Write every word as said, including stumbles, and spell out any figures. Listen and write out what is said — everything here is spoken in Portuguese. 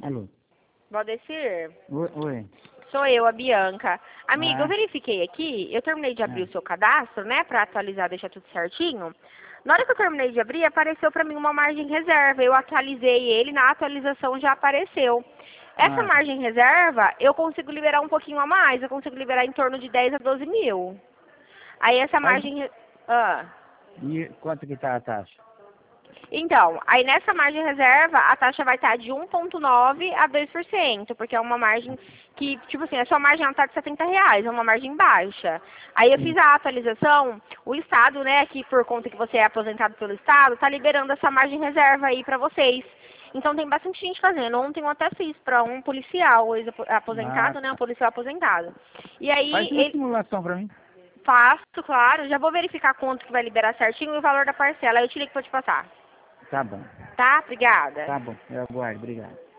Alô? Valdecir? Oi, oi. Sou eu, a Bianca. Amigo, Ah. eu verifiquei aqui, eu terminei de abrir Ah. o seu cadastro, né, pra atualizar, deixar tudo certinho. Na hora que eu terminei de abrir, apareceu pra mim uma margem reserva. Eu atualizei ele, na atualização já apareceu. Essa Ah. margem reserva, eu consigo liberar um pouquinho a mais, eu consigo liberar em torno de dez a doze mil. Aí essa Mas, margem... re- Ah. e quanto que tá a taxa? Então, aí nessa margem reserva, a taxa vai estar de um vírgula nove a dois por cento, porque é uma margem que, tipo assim, a sua margem está de setenta reais, é uma margem baixa. Aí eu fiz Sim. a atualização, o Estado, né, que por conta que você é aposentado pelo Estado, está liberando essa margem reserva aí para vocês. Então tem bastante gente fazendo. Ontem eu até fiz para um policial Ah, ex-aposentado, né, um tá. policial aposentado. E aí Faz uma ele... simulação pra mim. Faço, claro, já vou verificar quanto que vai liberar certinho e o valor da parcela. Aí eu te ligo para te passar. Tá bom. Tá? Obrigada. Tá bom. Eu aguardo. Obrigado.